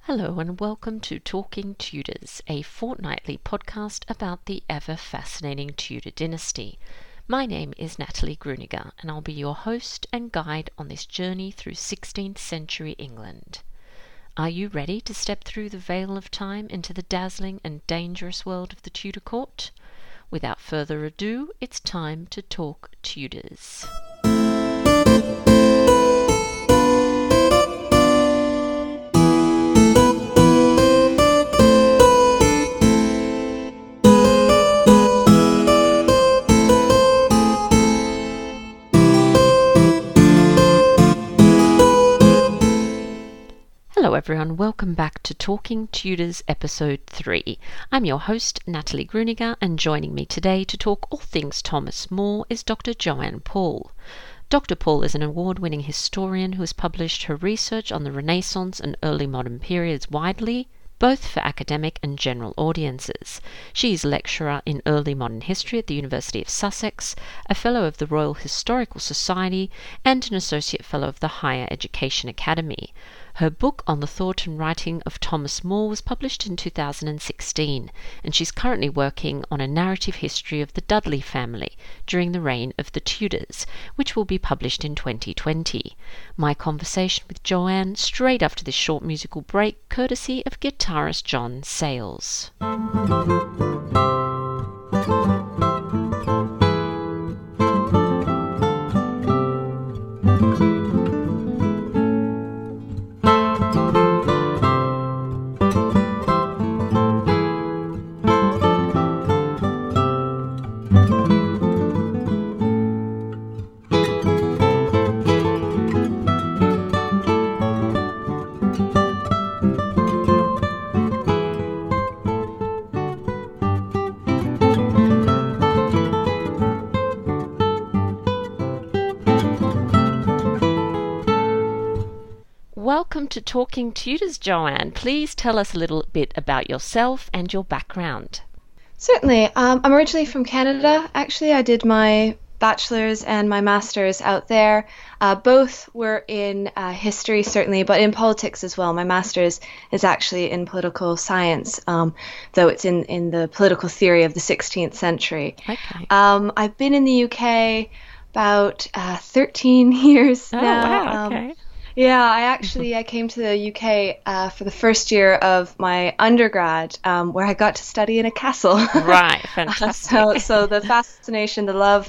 Hello and welcome to Talking Tudors, a fortnightly podcast about the ever-fascinating Tudor dynasty. My name is Natalie Gruniger and I'll be your host and guide on this journey through 16th century England. Are you ready to step through the veil of time into the dazzling and dangerous world of the Tudor court? Without further ado, it's time to talk Tudors. Hello everyone, welcome back to Talking Tudors episode 3. I'm your host Natalie Gruniger and joining me today to talk all things Thomas More is Dr. Joanne Paul. Dr. Paul is an award-winning historian who has published her research on the Renaissance and early modern periods widely, both for academic and general audiences. She is lecturer in early modern history at the University of Sussex, a fellow of the Royal Historical Society, and an associate fellow of the Higher Education Academy. Her book on the thought and writing of Thomas More was published in 2016, and she's currently working on a narrative history of the Dudley family during the reign of the Tudors, which will be published in 2020. My conversation with Joanne straight after this short musical break, courtesy of guitarist John Sayles. Welcome to Talking Tudors, Joanne. Please tell us a little bit about yourself and your background. Certainly. I'm originally from Canada. Actually, I did my bachelor's and my master's out there. Both were in history, certainly, but in politics as well. My master's is actually in political science, though it's in the political theory of the 16th century. Okay. I've been in the UK about 13 years now. Wow, okay. Yeah, I came to the UK for the first year of my undergrad, where I got to study in a castle. Right, fantastic. So the fascination, the love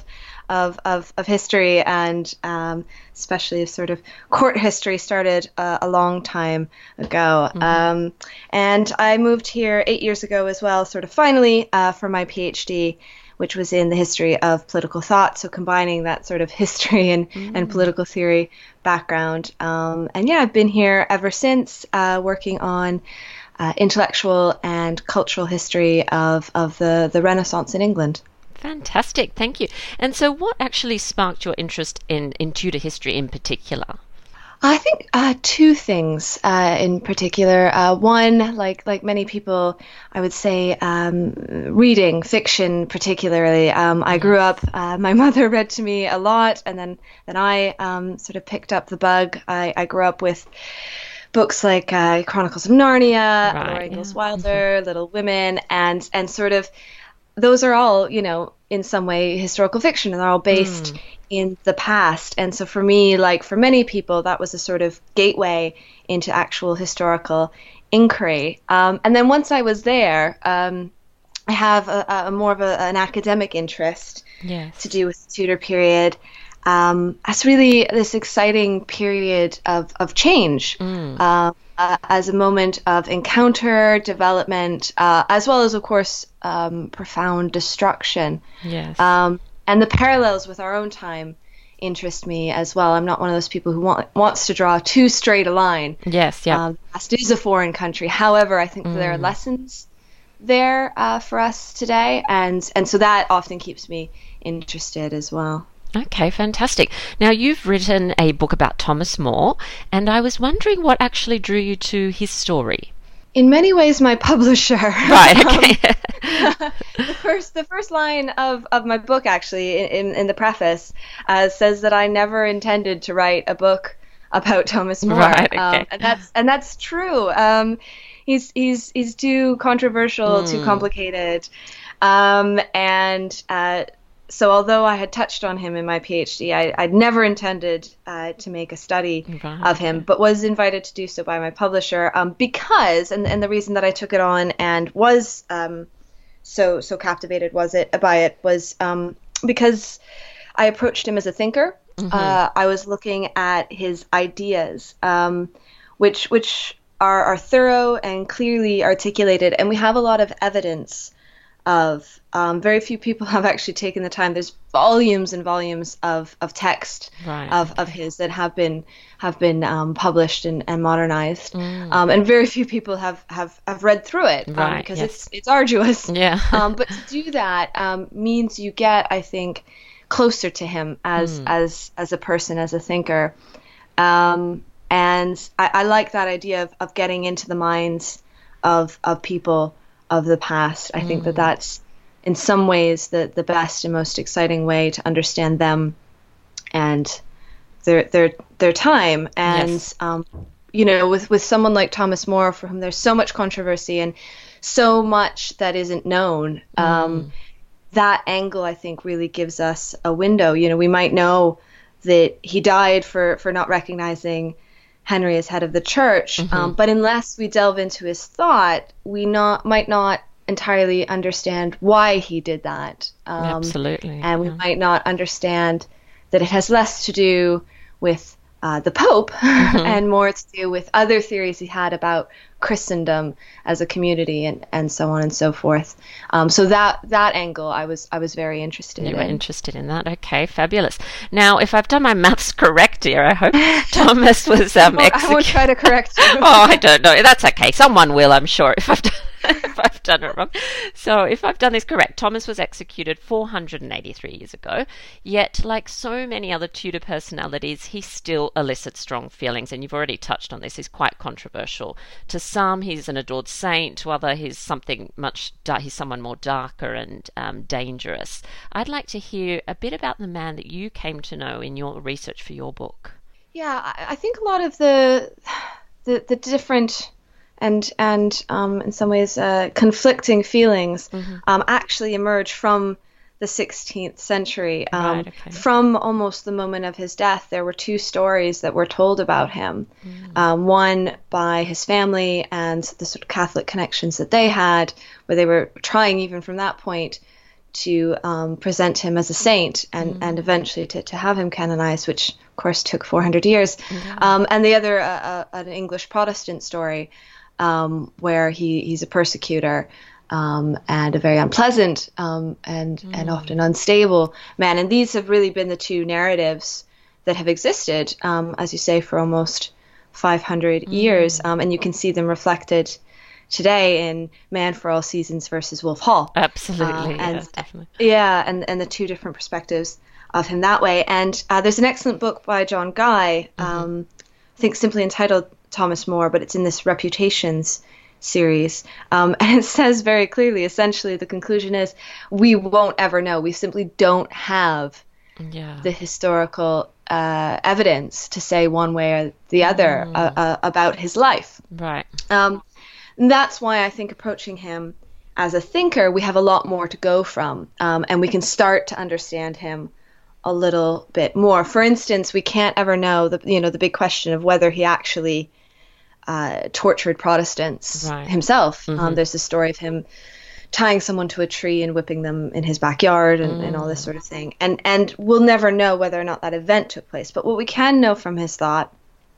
of history, and especially of sort of court history started a long time ago. Mm-hmm. And I moved here 8 years ago as well, sort of finally for my PhD, which was in the history of political thought, so combining that sort of history and political theory background. And yeah, I've been here ever since, working on intellectual and cultural history of the Renaissance in England. Fantastic, thank you. And so what actually sparked your interest in Tudor history in particular? I think two things in particular. One, like many people, I would say, reading fiction particularly. I grew up, my mother read to me a lot, and then I sort of picked up the bug. I grew up with books like Chronicles of Narnia, Laura Ingalls Wilder, Little Women, and sort of those are all, in some way historical fiction, and they're all based in the past. And so for me, like for many people, that was a sort of gateway into actual historical inquiry. And then once I was there, I have a more of an academic interest to do with the Tudor period. It's really this exciting period of change. As a moment of encounter, development, as well as, of course, profound destruction. Yes. And the parallels with our own time interest me as well. I'm not one of those people who wants to draw too straight a line. Yes, yeah. Past is a foreign country. However, I think there are lessons there for us today, and so that often keeps me interested as well. Okay, fantastic. Now, you've written a book about Thomas More, and I was wondering what actually drew you to his story. In many ways, my publisher. Right, okay. The first line of my book, actually, in the preface, says that I never intended to write a book about Thomas More. Right, okay. And that's true. He's too controversial, too complicated. So although I had touched on him in my PhD, I'd never intended to make a study of him, but was invited to do so by my publisher because, and the reason that I took it on and was so captivated by it was because I approached him as a thinker. I was looking at his ideas, which are thorough and clearly articulated, and we have a lot of evidence of. Very few people have actually taken the time. There's volumes and volumes of text of his that have been published and modernized, and very few people have read through it because it's arduous. Yeah. But to do that means you get, I think, closer to him as a person, as a thinker, and I like that idea of getting into the minds of people of the past. I think that's in some ways the best and most exciting way to understand them and their time. And with someone like Thomas More, for whom there's so much controversy and so much that isn't known, that angle I think really gives us a window. We might know that he died for not recognizing Henry as head of the church, but unless we delve into his thought, we might not entirely understand why he did that. Absolutely. And we might not understand that it has less to do with the Pope and more to do with other theories he had about Christendom as a community and so on and so forth. So that angle I was very interested in. You were interested in that. Okay, fabulous. Now, if I've done my maths correct here, I hope Thomas was executed. I won't try to correct you. Oh, I don't know. That's okay. Someone will, I'm sure, if I've done it wrong. So if I've done this correct, Thomas was executed 483 years ago, yet like so many other Tudor personalities, he still elicits strong feelings, and you've already touched on this. He's quite controversial. To some, he's an adored saint. To others, he's someone more darker and dangerous. I'd like to hear a bit about the man that you came to know in your research for your book. Yeah, I think a lot of the different and in some ways conflicting feelings actually emerge from the 16th century. From almost the moment of his death, there were two stories that were told about him. One by his family and the sort of Catholic connections that they had, where they were trying even from that point to present him as a saint and eventually to have him canonized, which of course took 400 years. And the other, an English Protestant story, where he's a persecutor and a very unpleasant and often unstable man. And these have really been the two narratives that have existed, as you say, for almost 500 years. And you can see them reflected today in Man for All Seasons versus Wolf Hall. Absolutely, yes, definitely. Yeah, and the two different perspectives of him that way. And there's an excellent book by John Guy, I think simply entitled Thomas More, but it's in this Reputations series. And it says very clearly, essentially, the conclusion is we won't ever know. We simply don't have the historical evidence to say one way or the other about his life. Right. That's why I think approaching him as a thinker, we have a lot more to go from, and we can start to understand him a little bit more. For instance, we can't ever know the big question of whether he actually tortured Protestants himself. There's the story of him tying someone to a tree and whipping them in his backyard and all this sort of thing. And we'll never know whether or not that event took place. But what we can know from his thought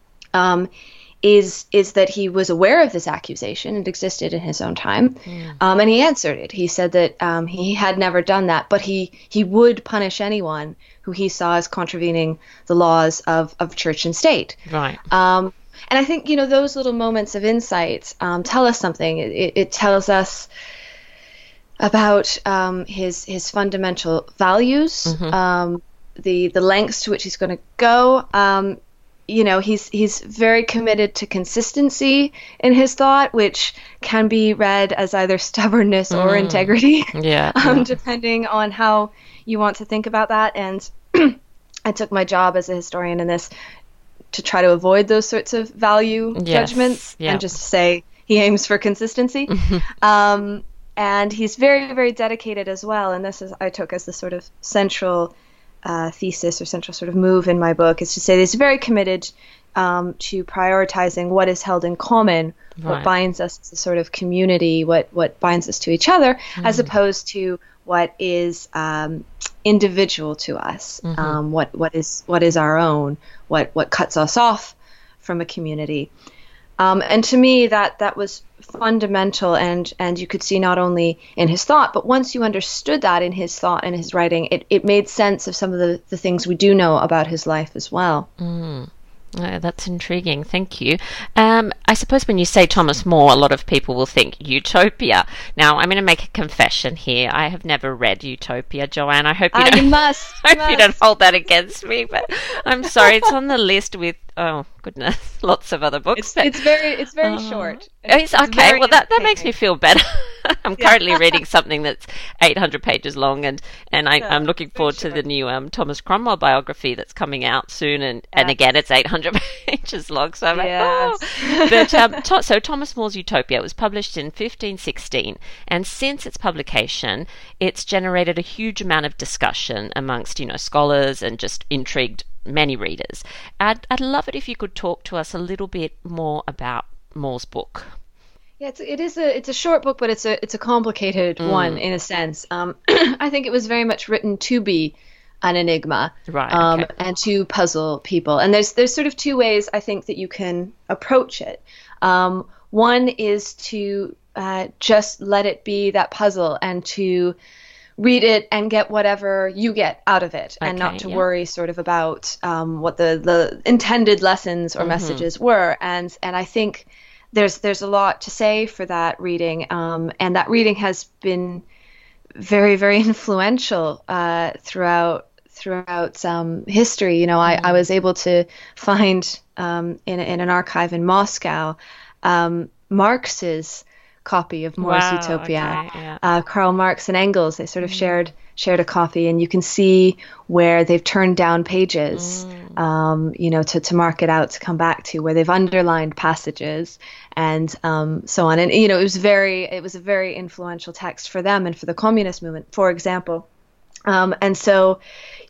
is that he was aware of this accusation. It existed in his own time. And he answered it. He said that he had never done that, but he would punish anyone who he saw as contravening the laws of church and state. Right. And I think, those little moments of insight tell us something. It tells us about his fundamental values, the lengths to which he's going to go. He's very committed to consistency in his thought, which can be read as either stubbornness or integrity, depending on how you want to think about that. And I took my job as a historian in this to try to avoid those sorts of value judgments and just say he aims for consistency. And he's very, very dedicated as well. And this is, I took as the sort of central thesis or central sort of move in my book, is to say he's very committed to prioritizing what is held in common, what binds us as a sort of community, what binds us to each other, as opposed to what is individual to us, what is our own, what cuts us off from a community. And to me, that was fundamental, and you could see not only in his thought, but once you understood that in his thought and his writing, it made sense of some of the things we do know about his life as well. That's intriguing. Thank you. I suppose when you say Thomas More, a lot of people will think Utopia. Now, I'm going to make a confession here. I have never read Utopia, Joanne. I hope you don't. You must. You don't hold that against me. But I'm sorry, it's on the list with goodness, lots of other books. It's very short. It's okay. Well, that makes me feel better. I'm currently reading something that's 800 pages long, and I'm looking forward to the new Thomas Cromwell biography that's coming out soon, and again it's 800 pages long. So I'm like, But so Thomas More's Utopia was published in 1516, and since its publication, it's generated a huge amount of discussion amongst scholars and just intrigued many readers. I'd love it if you could talk to us a little bit more about More's book. Yeah, it's a short book, but it's a complicated one in a sense. I think it was very much written to be an enigma, and to puzzle people. And there's sort of two ways I think that you can approach it. One is to just let it be that puzzle, and to read it and get whatever you get out of it, and not to worry sort of about what the intended lessons or messages were. And I think there's a lot to say for that reading, and that reading has been very, very influential throughout history. I was able to find in an archive in Moscow Marx's copy of More's Utopia. Karl Marx and Engels, they sort of shared a copy, and you can see where they've turned down pages, to mark it out, to come back to, where they've underlined passages, and so on. And it was a very influential text for them and for the communist movement, for example. And so,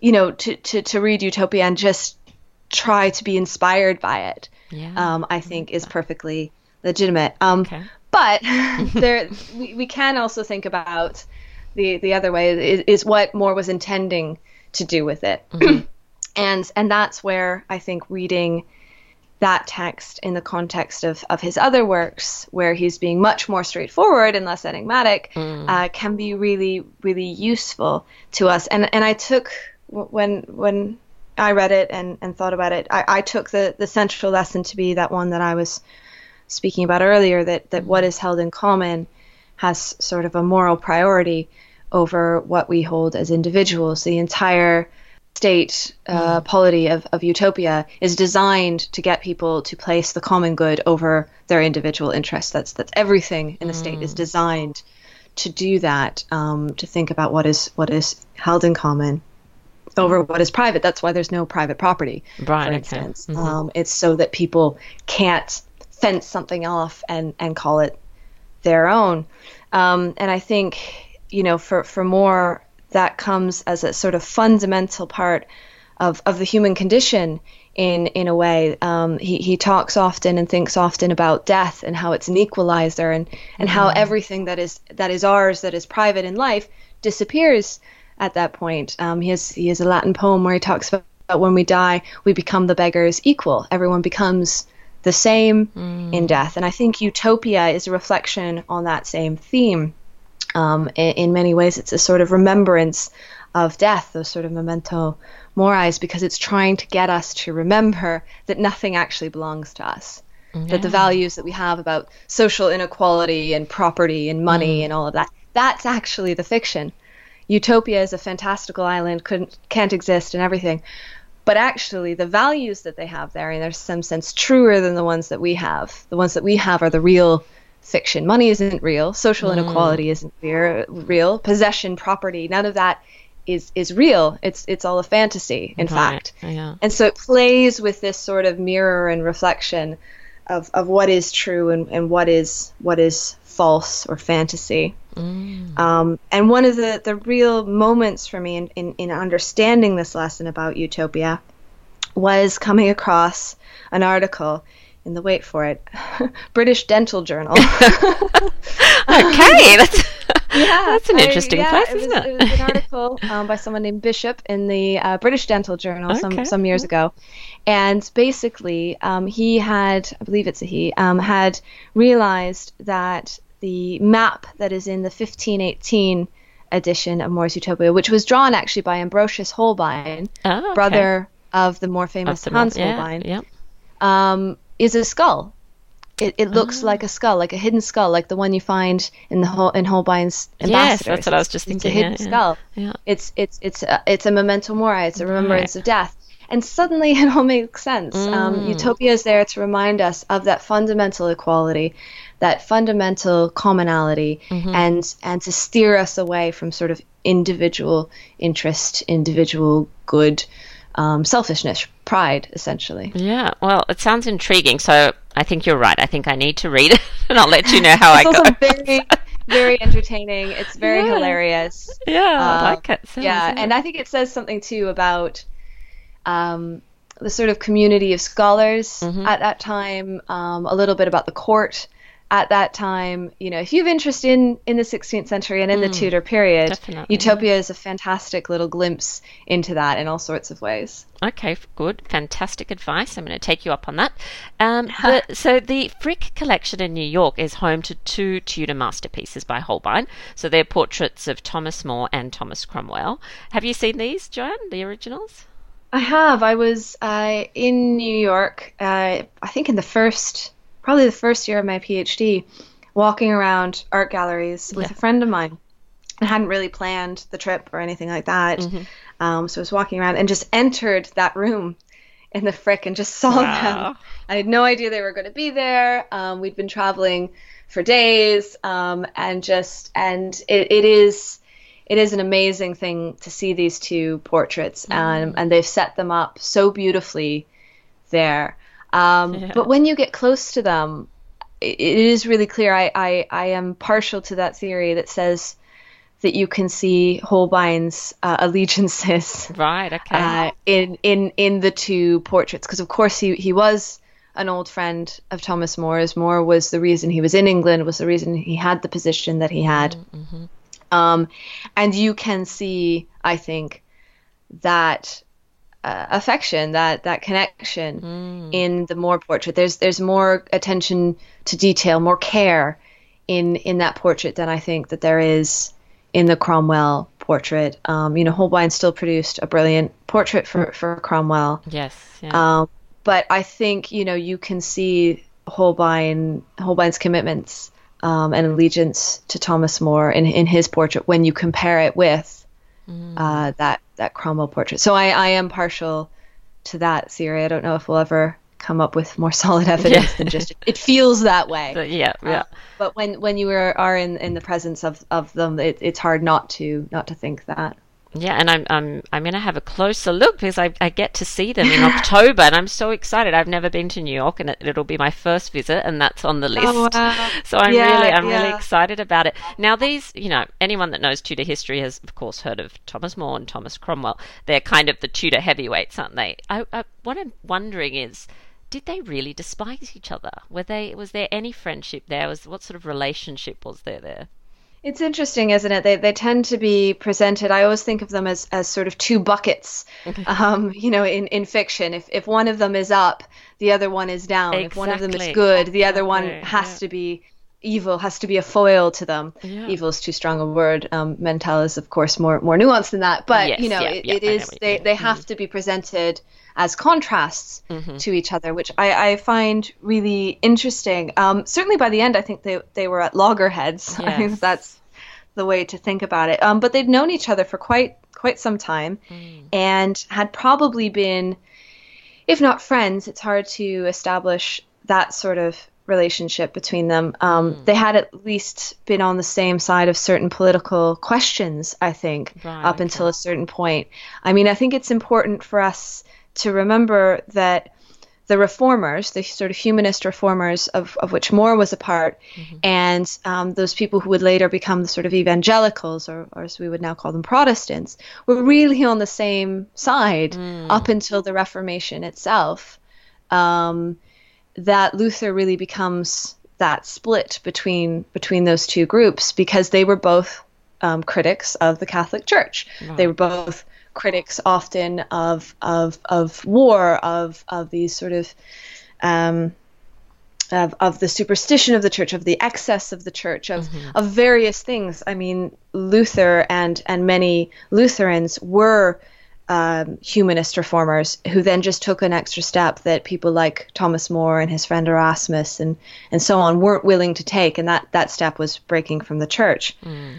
to read Utopia and just try to be inspired by it, I think is perfectly legitimate. But we can also think about the other way, is what More was intending to do with it. And that's where I think reading that text in the context of his other works, where he's being much more straightforward and less enigmatic, can be really, really useful to us. And I took, when I read it and thought about it, I took the central lesson to be that one that I was speaking about earlier, that what is held in common has sort of a moral priority over what we hold as individuals. The entire state polity of Utopia is designed to get people to place the common good over their individual interests. That's everything in the state is designed to do that, to think about what is held in common over what is private. That's why there's no private property, for instance. It's so that people can't fence something off and call it their own. And I think, for More, that comes as a sort of fundamental part of the human condition in a way. He talks often and thinks often about death and how it's an equalizer, and how everything that is ours, that is private in life, disappears at that point. He has a Latin poem where he talks about when we die, we become the beggar's equal. Everyone becomes the same in death. And I think Utopia is a reflection on that same theme. In many ways, it's a sort of remembrance of death, those sort of memento mori, because it's trying to get us to remember that nothing actually belongs to us, that the values that we have about social inequality and property and money and all of that, that's actually the fiction. Utopia is a fantastical island, can't exist and everything. But actually, the values that they have there, in some sense, truer than the ones that we have. The ones that we have are the real fiction. Money isn't real. Social inequality isn't real. Possession, property, none of that is real. It's all a fantasy, in fact. Yeah. And so it plays with this sort of mirror and reflection of what is true and what is false or fantasy. And one of the real moments for me in understanding this lesson about utopia was coming across an article in the, wait for it, British Dental Journal. Okay, that's an interesting place, isn't it? It was an article by someone named Bishop in the British Dental Journal some years ago. And basically, he had, I believe it's a he, had realized that the map that is in the 1518 edition of More's Utopia, which was drawn actually by Ambrosius Holbein, brother of the more famous Hans Holbein, is a skull. It looks like a skull, like a hidden skull, like the one you find in in Holbein's Ambassadors. Yes, that's what I was just thinking. It's a hidden skull. Yeah. It's a memento mori. It's a remembrance of death. And suddenly it all makes sense. Utopia is there to remind us of that fundamental equality, that fundamental commonality, and to steer us away from sort of individual interest, individual good, selfishness, pride, essentially. Yeah, well, it sounds intriguing, so I think you're right. I think I need to read it, and I'll let you know how I go. It's also very, very entertaining. It's very hilarious. Yeah, I like it. And I think it says something, too, about the sort of community of scholars at that time, a little bit about the court at that time. You know, if you have interest in the 16th century and in the Tudor period, definitely. Utopia is a fantastic little glimpse into that in all sorts of ways. Okay, good. Fantastic advice. I'm going to take you up on that. So the Frick Collection in New York is home to 2 Tudor masterpieces by Holbein. So they're portraits of Thomas More and Thomas Cromwell. Have you seen these, Joanne, the originals? I have. I was in New York, I think probably the first year of my PhD, walking around art galleries with a friend of mine. I hadn't really planned the trip or anything like that. So I was walking around and just entered that room in the Frick and just saw them. I had no idea they were going to be there. We'd been traveling for days, and it is an amazing thing to see these 2 portraits, and they've set them up so beautifully there. But when you get close to them, it is really clear. I am partial to that theory that says that you can see Holbein's allegiances, right? Okay. In the 2 portraits, because of course he was an old friend of Thomas More's. More was the reason he was in England, was the reason he had the position that he had. And you can see, I think, that affection, that connection in the More portrait. There's more attention to detail, more care in that portrait than I think that there is in the Cromwell portrait. Holbein still produced a brilliant portrait for Cromwell. Yes. Yeah. But I think, you can see Holbein's commitments and allegiance to Thomas More in his portrait when you compare it with that Cromwell portrait. So I am partial to that theory. I don't know if we'll ever come up with more solid evidence than just it feels that way. But when you are in the presence of them, it's hard not to think that. Yeah, and I'm going to have a closer look because I get to see them in October, and I'm so excited. I've never been to New York, and it'll be my first visit, and that's on the list. Oh, wow. So I'm really excited about it. Now, these, anyone that knows Tudor history has, of course, heard of Thomas More and Thomas Cromwell. They're kind of the Tudor heavyweights, aren't they? What I'm wondering is, did they really despise each other? Was there any friendship there? What sort of relationship was there? It's interesting, isn't it? They tend to be presented. I always think of them as sort of 2 buckets. In fiction, if one of them is up, the other one is down. Exactly. If one of them is good, the other one has to be evil, has to be a foil to them. Yeah. Evil is too strong a word. Mental is, of course, more nuanced than that. But it is. They have to be presented as contrasts to each other, which I find really interesting. Certainly by the end, I think they were at loggerheads. Yes. I think that's the way to think about it. But they'd known each other for quite some time and had probably been, if not friends, it's hard to establish that sort of relationship between them. They had at least been on the same side of certain political questions, I think, up until a certain point. I mean, I think it's important for us to remember that the reformers, the sort of humanist reformers of which More was a part, and those people who would later become the sort of evangelicals, or as we would now call them, Protestants, were really on the same side up until the Reformation itself. That Luther really becomes that split between those two groups, because they were both critics of the Catholic Church. Right. They were both critics often of war, of these sort of the superstition of the church, of the excess of the church, of various things. I mean, Luther and many Lutherans were humanist reformers who then just took an extra step that people like Thomas More and his friend Erasmus and so on weren't willing to take, and that step was breaking from the church.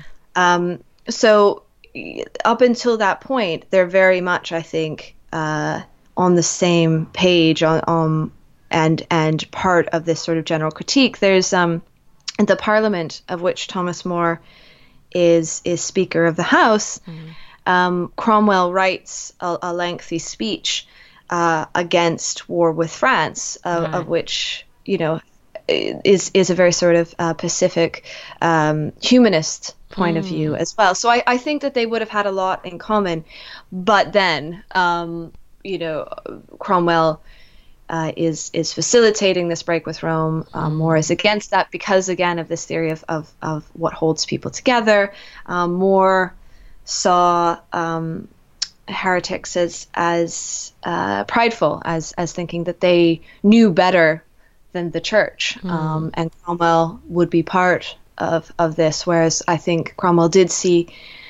So up until that point, they're very much, I think, on the same page and part of this sort of general critique. There's the Parliament, of which Thomas More is Speaker of the House. Cromwell writes a lengthy speech against war with France, of which, you know, is a very sort of Pacific humanist point of view as well. So I think that they would have had a lot in common. But then, you know, Cromwell is facilitating this break with Rome. More is against that because, again, of this theory of what holds people together. More saw heretics as prideful, as thinking that they knew better than the church, and Cromwell would be part of this, whereas I think Cromwell did see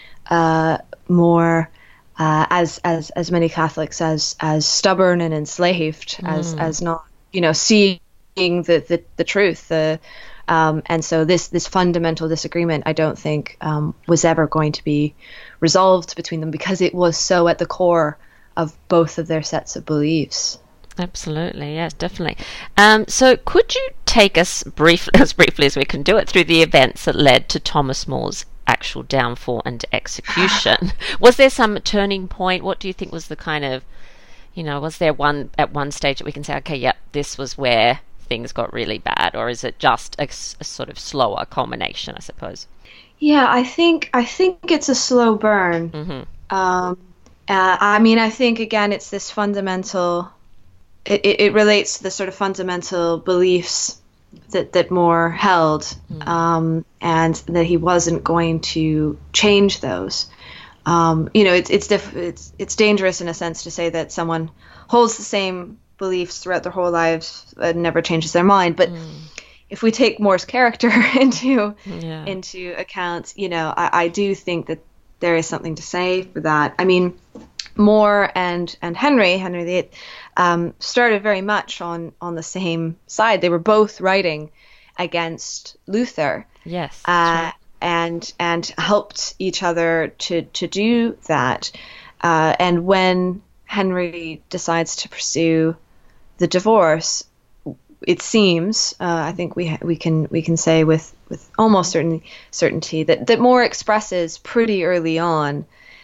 More as many Catholics as stubborn and enslaved, as not, you know, seeing the truth. And so this fundamental disagreement, I don't think, was ever going to be resolved between them, because it was so at the core of both of their sets of beliefs. Absolutely, yes, definitely. So could you take us as briefly as we can do it through the events that led to Thomas More's actual downfall and execution? Was there some turning point? What do you think was the kind of, you know, was there at one stage that we can say, okay, yep, this was where things got really bad, or is it just a sort of slower culmination, I suppose? Yeah, I think it's a slow burn. I mean, I think, again, it's this fundamental, it relates to the sort of fundamental beliefs that More held, and that he wasn't going to change those. You know, it's dangerous in a sense to say that someone holds the same beliefs throughout their whole lives and never changes their mind. But if we take More's character into account, you know, I do think that there is something to say for that. I mean, More and Henry VIII started very much on the same side. They were both writing against Luther. Yes. Right. And helped each other to do that. And when Henry decides to pursue the divorce, it seems, I think we can say with almost certainty that More expresses pretty early on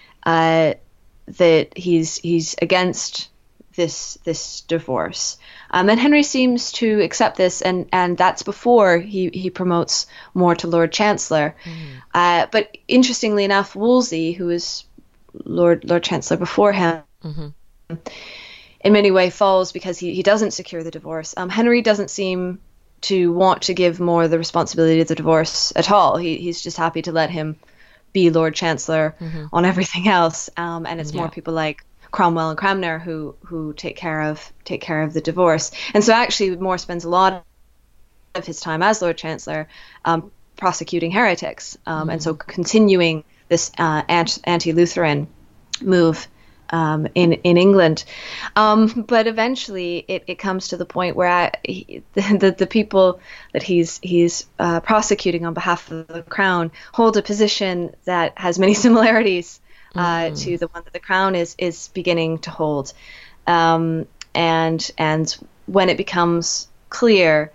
that he's against this divorce. And Henry seems to accept this, and that's before he promotes More to Lord Chancellor. But interestingly enough, Wolsey, who was Lord Chancellor before him, in many ways falls because he doesn't secure the divorce. Henry doesn't seem to want to give More the responsibility of the divorce at all. He's just happy to let him be Lord Chancellor on everything else. And it's more people like Cromwell and Cranmer who take care of the divorce. And so actually More spends a lot of his time as Lord Chancellor prosecuting heretics, and so continuing this anti-Lutheran move in England. But eventually it comes to the point where the people that he's prosecuting on behalf of the crown hold a position that has many similarities to the one that the crown is beginning to hold. And when it becomes clear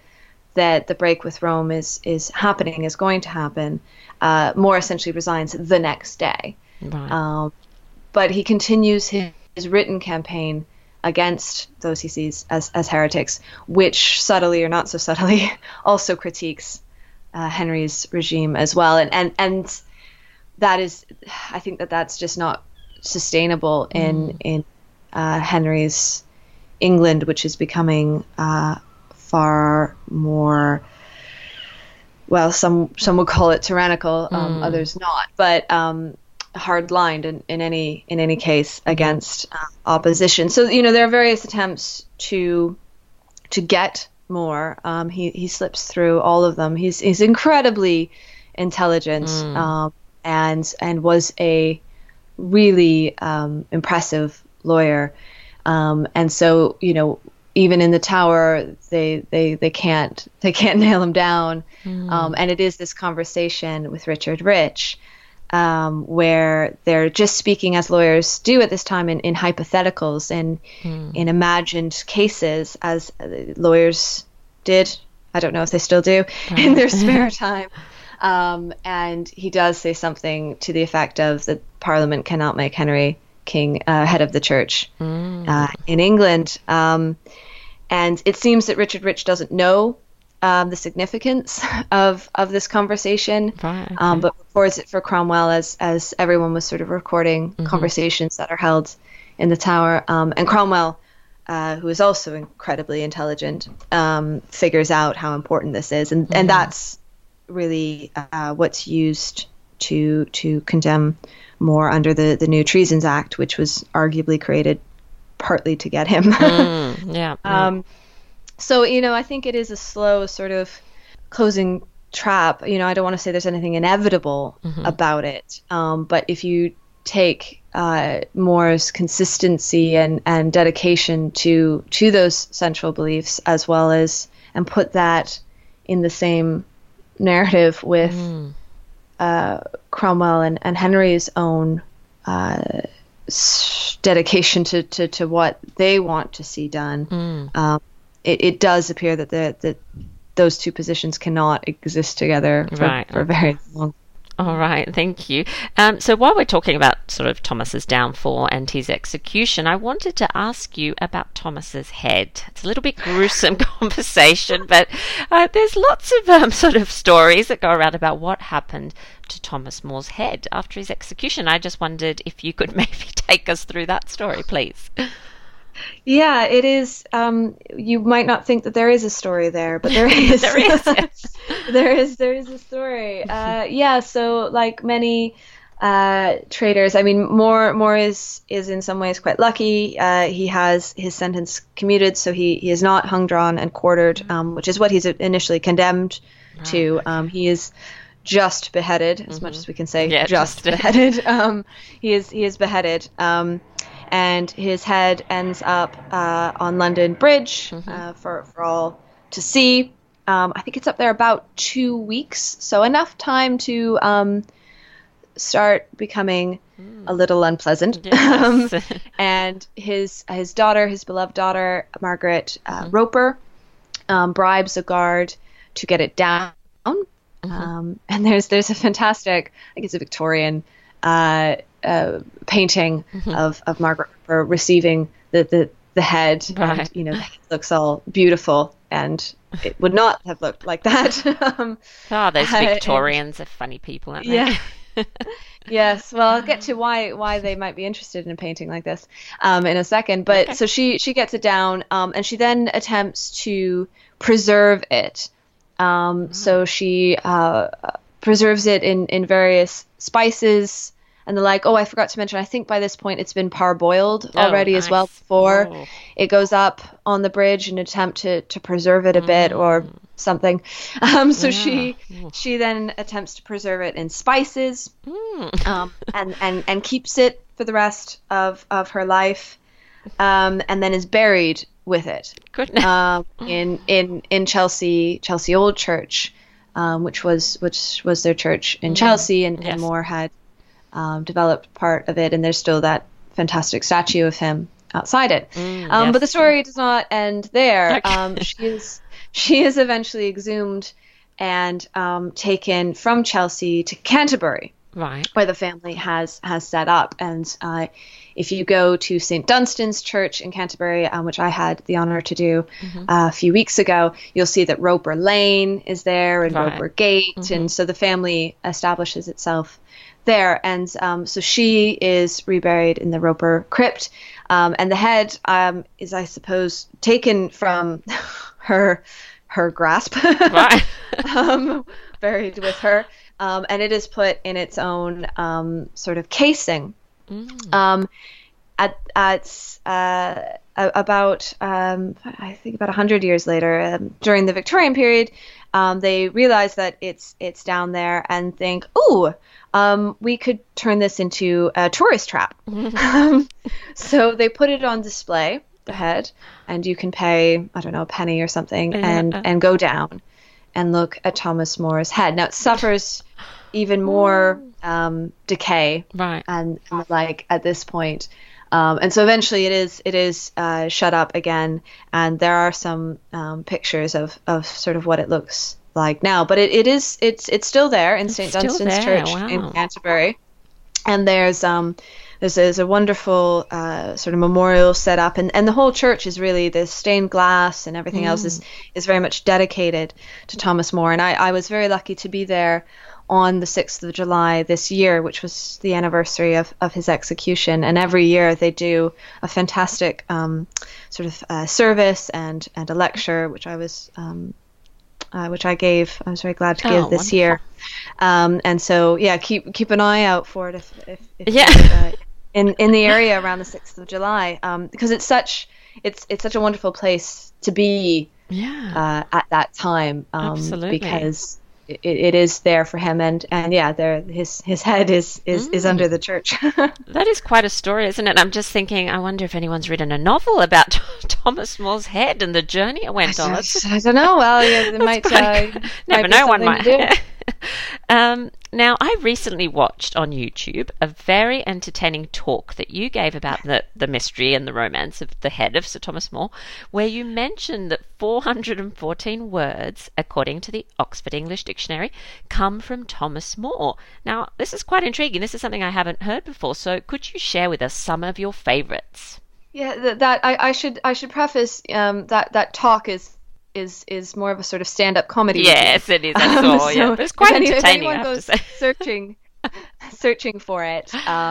that the break with Rome is happening, is going to happen, More essentially resigns the next day. Right. But he continues his written campaign against those he sees as heretics, which subtly or not so subtly also critiques Henry's regime as well. And that is, I think that's just not sustainable in Henry's England, which is becoming far more, well, some would call it tyrannical, others not, but hard-lined in any case against opposition. So there are various attempts to get more. He slips through all of them. He's incredibly intelligent, and was a really impressive lawyer. And so even in the Tower, they can't nail him down. And it is this conversation with Richard Rich, where they're just speaking as lawyers do at this time in hypotheticals and in imagined cases, as lawyers did. I don't know if they still do in their spare time. And he does say something to the effect of that Parliament cannot make Henry king, head of the church in England. And it seems that Richard Rich doesn't know the significance of this conversation, Right, okay. but records it for Cromwell as everyone was sort of recording conversations that are held in the Tower. And Cromwell, who is also incredibly intelligent, figures out how important this is, and that's really what's used to condemn More under the New Treasons Act, which was arguably created partly to get him. So, I think it is a slow sort of closing trap. I don't want to say there's anything inevitable about it. But if you take More's consistency and dedication to those central beliefs, as well as, and put that in the same narrative with Cromwell and Henry's own dedication to what they want to see done, it does appear that those two positions cannot exist together for very long. All right, thank you. So while we're talking about sort of Thomas's downfall and his execution, I wanted to ask you about Thomas's head. It's a little bit gruesome conversation, but there's lots of sort of stories that go around about what happened to Thomas More's head after his execution. I just wondered if you could maybe take us through that story, please. Yeah, it is. You might not think that there is a story there, but there is. There is. there is a story. So like many traitors, I mean, More is in some ways quite lucky. He has his sentence commuted, so he is not hung, drawn, and quartered, which is what he's initially condemned to. He is just beheaded, as much as we can say. Yeah, just beheaded. He is beheaded. And his head ends up on London Bridge for all to see. I think it's up there about 2 weeks, so enough time to start becoming a little unpleasant. Yes. And his daughter, his beloved daughter, Margaret Roper, bribes a guard to get it down. And there's a fantastic, I think it's a Victorian painting of Margaret Roper receiving the head, and the head looks all beautiful, and it would not have looked like that. Those Victorians are funny people, aren't they? Yeah. Yes. Well, I'll get to why they might be interested in a painting like this in a second. But so she gets it down, and she then attempts to preserve it. So she preserves it in various spices and the like. Oh, I forgot to mention, I think by this point it's been parboiled already as well before it goes up on the bridge in an attempt to preserve it a bit or something. So she then attempts to preserve it in spices, and keeps it for the rest of her life, and then is buried with it in Chelsea Old Church, which was their church in Chelsea, and More had developed part of it, and there's still that fantastic statue of him outside it. But the story does not end there. she is eventually exhumed and taken from Chelsea to Canterbury, Right. where the family has set up. And if you go to St. Dunstan's Church in Canterbury, which I had the honor to do a few weeks ago, you'll see that Roper Lane is there and Right. Roper Gate. And so the family establishes itself there. And so she is reburied in the Roper crypt. And the head is, I suppose, taken from her grasp, Right. buried with her. And it is put in its own sort of casing. At about I think about 100 years later, during the Victorian period, they realize that it's down there and think, ooh, we could turn this into a tourist trap. So they put it on display, the head, and you can pay, I don't know, a penny or something, and go down and look at Thomas More's head. Now it suffers even more decay, Right. and like at this point, and so eventually it is shut up again, and there are some pictures of sort of what it looks like now, but it's still there in St. still Dunstan's there, Church wow. in Canterbury, and there's a wonderful sort of memorial set up, and the whole church is really, the stained glass and everything else is very much dedicated to Thomas More. And I was very lucky to be there on the 6th of July this year, which was the anniversary of his execution. And every year they do a fantastic sort of service and a lecture, which I gave. I was very glad to give this wonderful. year. And so, yeah, keep an eye out for it if Yeah. you're, in the area around the 6th of July, because it's such a wonderful place to be Yeah. at that time, Absolutely. because it is there for him, and yeah, there his head is under the church. That is quite a story, isn't it? I'm just thinking, I wonder if anyone's written a novel about Thomas More's head and the journey it went on. I don't know. Well, yeah, they might. Never be know, one something to might. do. Now, I recently watched on YouTube a very entertaining talk that you gave about the mystery and the romance of the head of Sir Thomas More, where you mentioned that 414 words, according to the Oxford English Dictionary, come from Thomas More. Now, this is quite intriguing. This is something I haven't heard before, so could you share with us some of your favourites? Yeah, I should preface that talk is more of a sort of stand-up comedy. Yes, it is. I saw, yeah. But it's quite if entertaining, I anyone have to goes say. searching for it,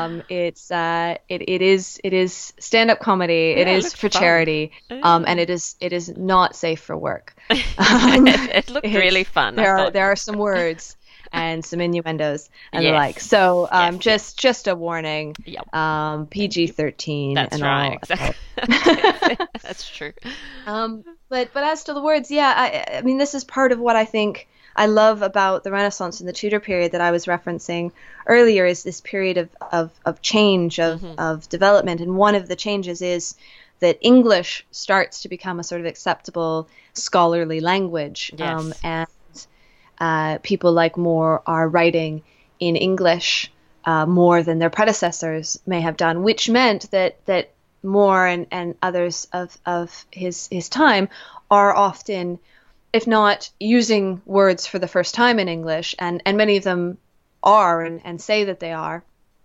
it is stand-up comedy. Yeah, it it is looks for fun. charity, and it is not safe for work. It looked really fun. There are some words and some innuendos and the Yes. like. So Yes. just a warning. Yep. PG-13. That's and right. all. Exactly. That's true. But as to the words, yeah, I mean, this is part of what I think I love about the Renaissance and the Tudor period that I was referencing earlier, is this period of change, of development. And one of the changes is that English starts to become a sort of acceptable scholarly language. Yes. And people like More are writing in English more than their predecessors may have done, which meant that More and others of his time are often, if not using words for the first time in English, and many of them are and say that they are,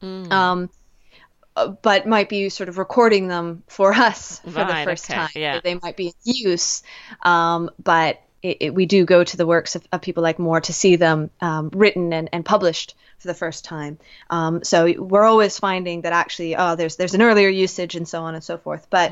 but might be sort of recording them for us for the first time. Yeah. They might be in use, but we do go to the works of people like More to see them written and published for the first time. So we're always finding that actually, there's an earlier usage and so on and so forth. But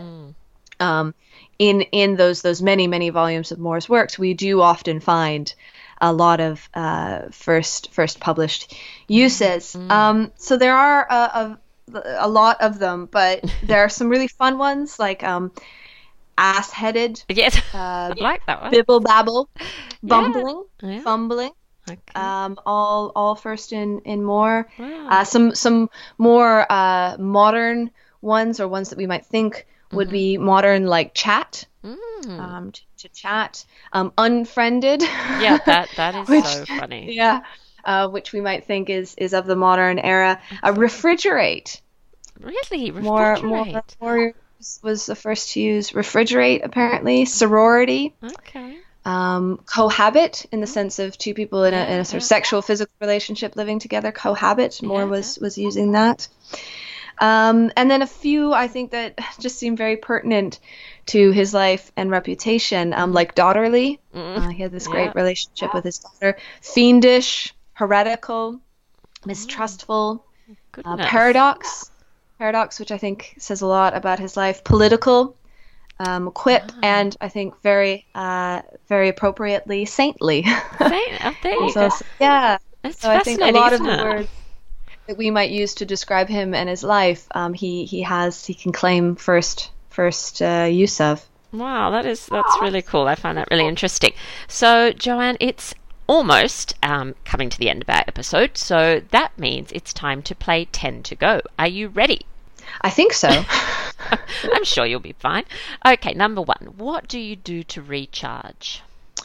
in those many volumes of More's works, we do often find a lot of first published uses. So there are a lot of them, but there are some really fun ones like ass-headed, Yes. I like that one. bibble babble, bumbling, Yeah. fumbling. Okay. All first in More. Wow. Some more modern ones, or ones that we might think would be modern, like chat. To chat. Unfriended. Yeah, that is Which- so funny. Yeah. Which we might think is of the modern era. Refrigerate. Really? More Refrigerate? was the first to use refrigerate, apparently. Sorority. Okay. cohabit in the sense of two people in a sort of sexual, physical relationship living together. Cohabit, more was using that. And then a few I think that just seem very pertinent to his life and reputation, like daughterly. He had this great relationship with his daughter. Fiendish, heretical, mistrustful, paradox, which I think says a lot about his life. Political, quip, and I think very appropriately saintly. There you go. Yeah. That's so I think a lot of the it? words that we might use to describe him and his life, he can claim first use of. Wow, that's really cool. I find that really interesting. So, Joanne, it's almost coming to the end of our episode, so that means it's time to play 10 to go. Are you ready? I think so. I'm sure you'll be fine. Okay, number 1. What do you do to recharge?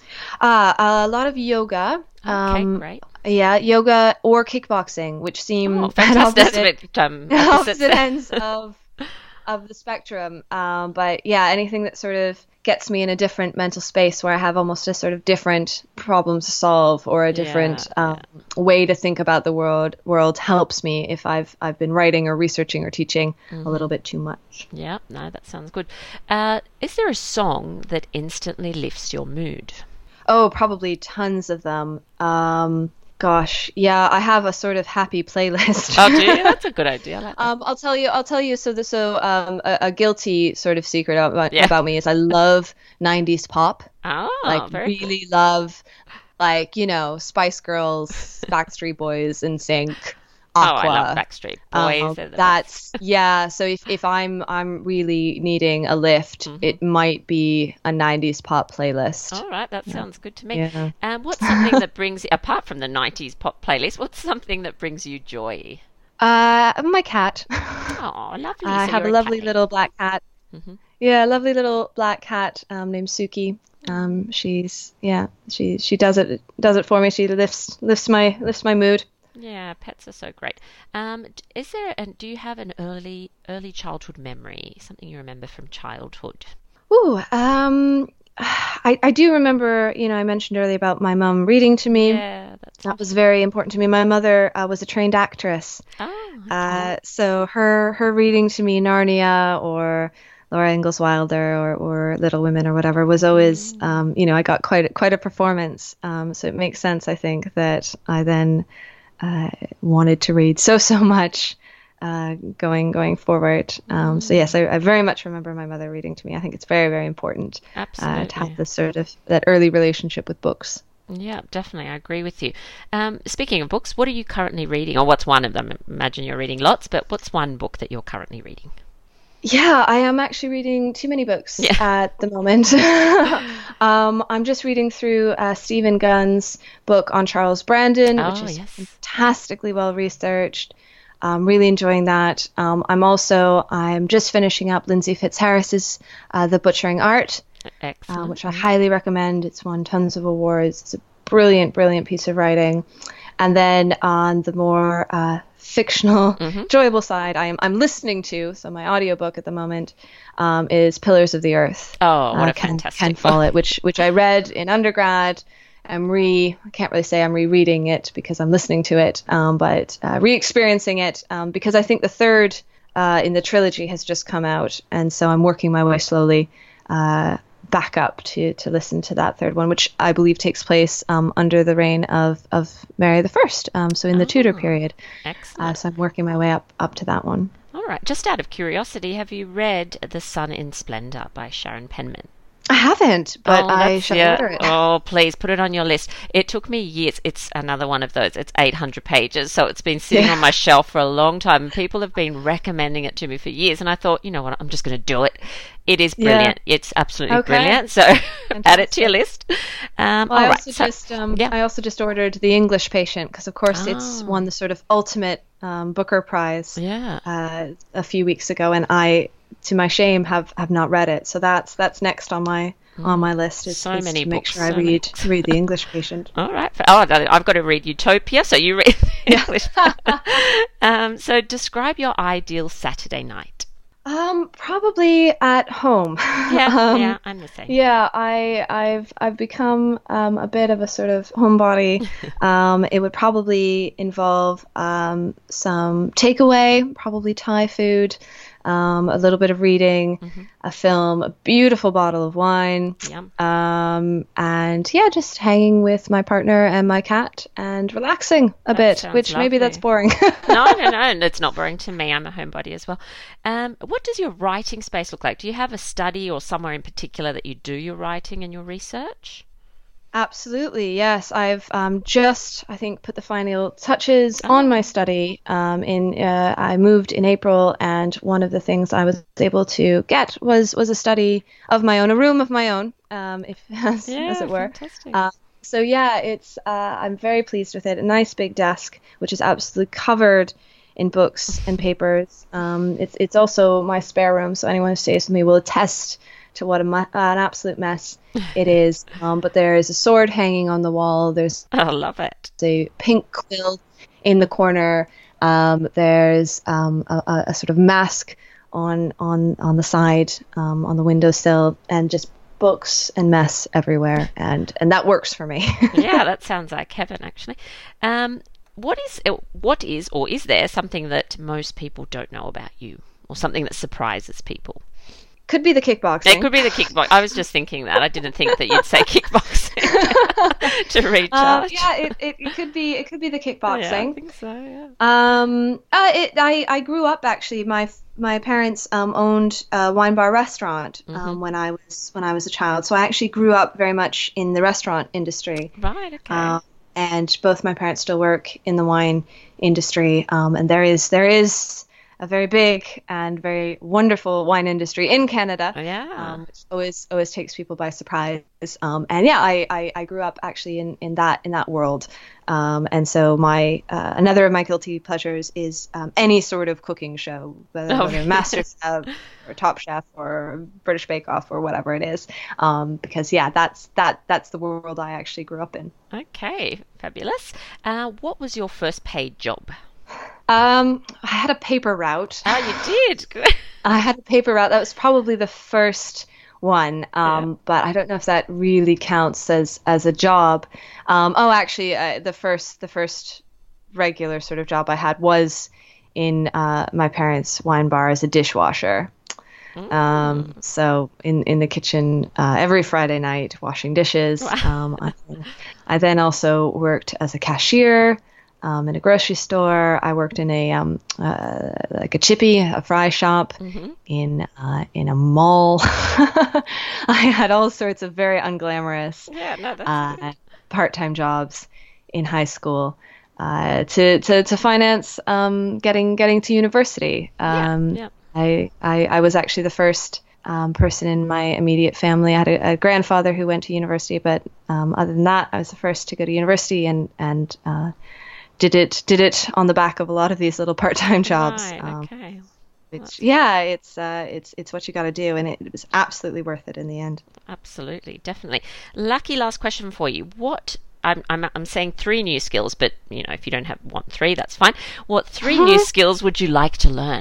A lot of yoga. Okay, great. Yeah, yoga or kickboxing, which seem opposite ends of the spectrum. But yeah, anything that sort of gets me in a different mental space where I have almost a sort of different problem to solve or a different way to think about the world helps me if I've been writing or researching or teaching a little bit too much. Yeah, no, that sounds good. Is there a song that instantly lifts your mood? Oh, probably tons of them. Gosh, yeah, I have a sort of happy playlist. Oh, do you? That's a good idea. I like that. I'll tell you. A guilty sort of secret about me is I love 90s pop. Oh, really cool. Love, Spice Girls, Backstreet Boys, NSYNC, Aqua. Oh, I love Backstreet Boys. So if I'm really needing a lift, it might be a 90s pop playlist. All right, that sounds good to me. Yeah. What's something that brings, apart from the 90s pop playlist, what's something that brings you joy? My cat. Oh, lovely. I have a lovely little black cat. Yeah, lovely little black cat named Suki. She does it for me. She lifts my mood. Yeah, pets are so great. Do you have an early childhood memory, something you remember from childhood? Ooh, I do remember, I mentioned earlier about my mum reading to me. Yeah, that was very important to me. My mother was a trained actress. Oh, okay. So her reading to me Narnia or Laura Ingalls Wilder or Little Women or whatever was always, I got quite a performance. So it makes sense, I think, that I then wanted to read so much going forward. So yes, I very much remember my mother reading to me. I think it's very, very important to have this sort of that early relationship with books. Yeah, definitely. I agree with you. Speaking of books, what are you currently reading? Or what's one of them? I imagine you're reading lots, but what's one book that you're currently reading? Yeah, I am actually reading too many books at the moment. I'm just reading through Stephen Gunn's book on Charles Brandon, which is fantastically well researched. I'm really enjoying that. I'm just finishing up Lindsay Fitzharris's The Butchering Art, which I highly recommend. It's won tons of awards. It's a brilliant, brilliant piece of writing. And then on the more fictional, enjoyable side, I'm listening to, so my audiobook at the moment is Pillars of the Earth. Oh, what a fantastic Ken Follett, which I read in undergrad. I can't really say I'm rereading it because I'm listening to it, but re-experiencing it because I think the third in the trilogy has just come out, and so I'm working my way slowly back up to listen to that third one, which I believe takes place under the reign of Mary I, so in the Tudor period. Excellent. So I'm working my way up to that one. All right. Just out of curiosity, have you read The Sun in Splendor by Sharon Penman? I haven't, but I shall order it. Oh, please put it on your list. It took me years. It's another one of those. It's 800 pages, so it's been sitting on my shelf for a long time. And people have been recommending it to me for years, and I thought, you know what, I'm just going to do it. It is brilliant. Yeah. It's absolutely brilliant. So add it to your list. I also just ordered The English Patient because, of course, it's won the sort of ultimate Booker Prize a few weeks ago, and I, to my shame, have not read it. So that's next on my list. Is many to make books, sure I read The English Patient. All right. I've got to read Utopia, so you read English. So describe your ideal Saturday night. Probably at home. Yeah, Um, yeah, I'm the same. yeah, I've become a bit of a sort of homebody. It would probably involve some takeaway, probably Thai food, a little bit of reading, Hmm. a film, a beautiful bottle of wine, Yum. and yeah, just hanging with my partner and my cat and relaxing a That bit, sounds which maybe that's lovely. boring. No, no, no, and it's not boring to me. I'm a homebody as well. What does your writing space look like? Do you have a study or somewhere in particular that you do your writing and your research? Absolutely, yes. I've just, I think, put the final touches on my Oh, study. I moved in April, and one of the things I was able to get was a study of my own, a room of my own, if as yeah, it were. fantastic. Uh, so yeah, it's I'm very pleased with it. A nice big desk, which is absolutely covered in books and papers. It's also my spare room, so anyone who stays with me will attest to what an absolute mess it is. But there is a sword hanging on the wall. There's I love it. a pink quill in the corner. There's a sort of mask on the side on the windowsill, and just books and mess everywhere, and that works for me. Yeah, that sounds like heaven, actually. Um, what is, or is there something that most people don't know about you, or something that surprises people? Could be the It kickboxing. could be the kickbox. I was just thinking that. I didn't think that you'd say kickboxing to recharge. Yeah, it could be the Yeah, I kickboxing. think so. Yeah. I grew up actually. My parents owned a wine bar restaurant Hmm. when I was a child. So I actually grew up very much in the restaurant industry. Right. Okay. Um, and both my parents still work in the wine industry. And there is a very big and very wonderful wine industry in Canada, Oh, yeah. which always takes people by surprise. And yeah, I grew up actually in that world. And so my another of my guilty pleasures is any sort of cooking show, Oh, whether MasterChef or Top Chef or British Bake Off or whatever it is. Because yeah, that's the world I actually grew up in. okay. Fabulous. What was your first paid job? I had a paper route. Oh, you did. Good. I had a paper route. That was probably the first one, Yeah. but I don't know if that really counts as a job. Oh, actually, the first regular sort of job I had was in my parents' wine bar as a dishwasher. Mm. So in the kitchen every Friday night washing dishes. Wow. I then also worked as a cashier in a grocery store. I worked in a like a chippy, a fry shop Hmm. in a mall. I had all sorts of very unglamorous Yeah. No, that's good. uh, part-time jobs in high school to finance getting to university. Yeah. Yeah. I was actually the first person in my immediate family. I had a grandfather who went to university, but other than that, I was the first to go to university and did it on the back of a lot of these little part-time jobs. Right. Okay. Which That's yeah, it's what you got to do, and it was absolutely worth it in the end. absolutely, definitely. Lucky last question for you. What I'm saying three new skills, but if you don't want three, that's fine. What three new skills would you like to learn?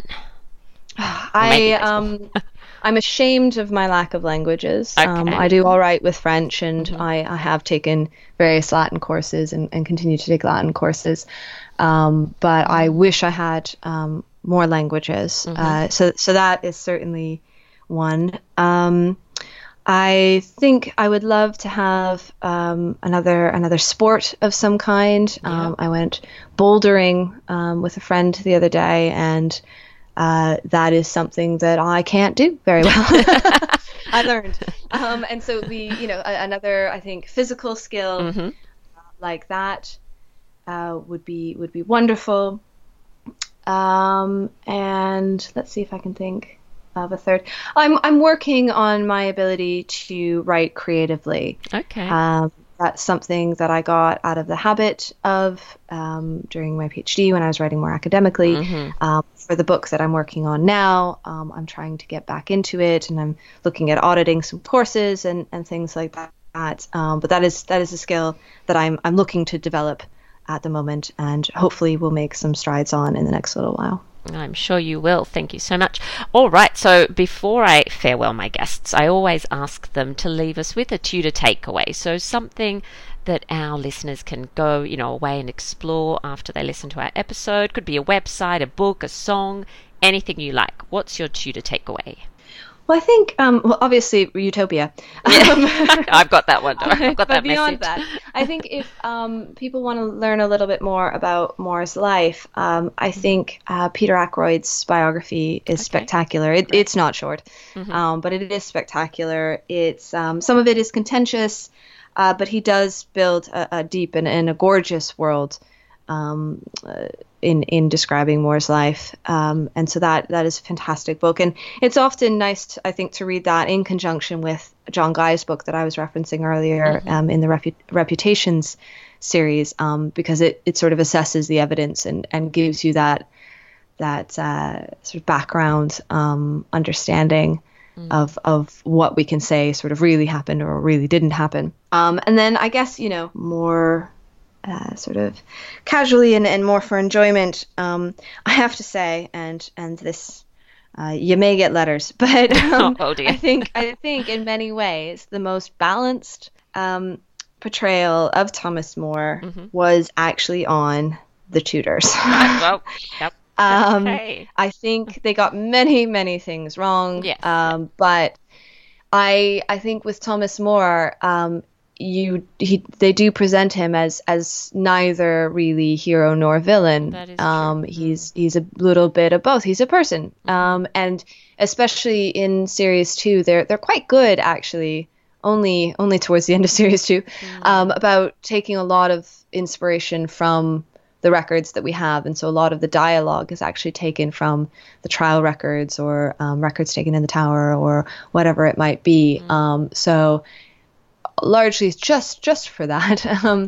Or maybe I there's more. I'm ashamed of my lack of languages. I Okay. do all right with French, and Hmm. I have taken various Latin courses and continue to take Latin courses. But I wish I had more languages. Hmm. So that is certainly one. I think I would love to have another sport of some kind. Yeah. I went bouldering with a friend the other day, and that is something that I can't do very well. I learned, and so another I think physical skill Hmm. like that would be wonderful. And let's see if I can think of a third. I'm working on my ability to write creatively. Okay. Um, that's something that I got out of the habit of during my PhD when I was writing more academically. Hmm. For the book that I'm working on now, I'm trying to get back into it, and I'm looking at auditing some courses and things like that. But that is a skill that I'm looking to develop at the moment, and hopefully will make some strides on in the next little while. I'm sure you will. Thank you so much. All right, so before I farewell my guests, I always ask them to leave us with a Tudor takeaway. So something that our listeners can go, away and explore after they listen to our episode. Could be a website, a book, a song, anything you like. What's your Tudor takeaway? Well, I think, obviously, Utopia. Yeah. I've got that one. I've got but that beyond message. that, I think if people want to learn a little bit more about Moore's life, I think Peter Ackroyd's biography is spectacular. It's not short, but it is spectacular. It's some of it is contentious, but he does build a deep and a gorgeous world in describing Moore's life, and so that is a fantastic book, and it's often nice, I think, to read that in conjunction with John Guy's book that I was referencing earlier, in the Reputations series, because it sort of assesses the evidence and gives you that sort of background understanding of what we can say sort of really happened or really didn't happen, and then I guess more sort of casually and more for enjoyment, I have to say, and this you may get letters, but oh dear. I think in many ways the most balanced portrayal of Thomas More was actually on The Tudors. Well, yep. Okay. I think they got many things wrong. Yes. But I think with Thomas More, they do present him as neither really hero nor villain. That is true. He's a little bit of both. He's a person, and especially in series 2, they're quite good actually. Only towards the end of series 2, about taking a lot of inspiration from the records that we have, and so a lot of the dialogue is actually taken from the trial records or records taken in the Tower or whatever it might be. So largely just for that,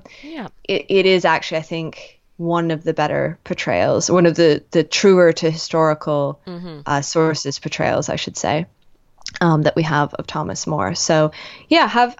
it is actually, I think, one of the better portrayals, one of the truer to historical sources portrayals, I should say, that we have of Thomas More. So yeah, have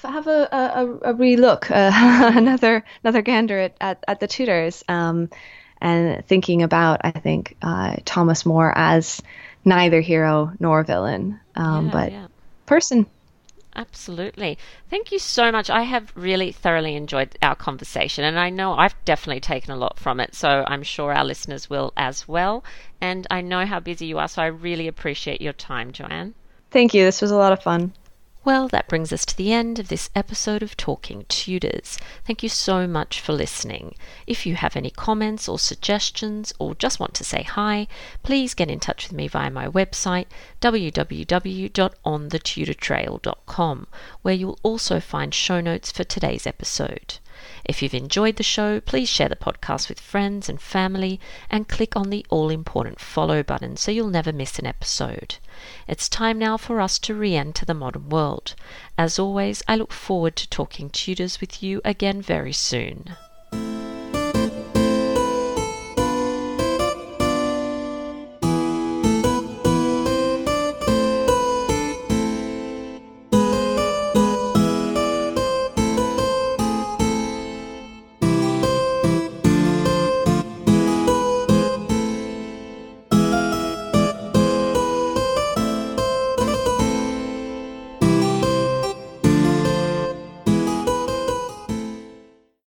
a relook, another gander at the Tudors, and thinking about, I think, Thomas More as neither hero nor villain, but person. Absolutely. Thank you so much. I have really thoroughly enjoyed our conversation, and I know I've definitely taken a lot from it, so I'm sure our listeners will as well. And I know how busy you are, so I really appreciate your time, Joanne. Thank you. This was a lot of fun. Well, that brings us to the end of this episode of Talking Tudors. Thank you so much for listening. If you have any comments or suggestions or just want to say hi, please get in touch with me via my website www.onthetudortrail.com, where you'll also find show notes for today's episode. If you've enjoyed the show, please share the podcast with friends and family and click on the all-important follow button so you'll never miss an episode. It's time now for us to re-enter the modern world. As always, I look forward to talking Tudors with you again very soon.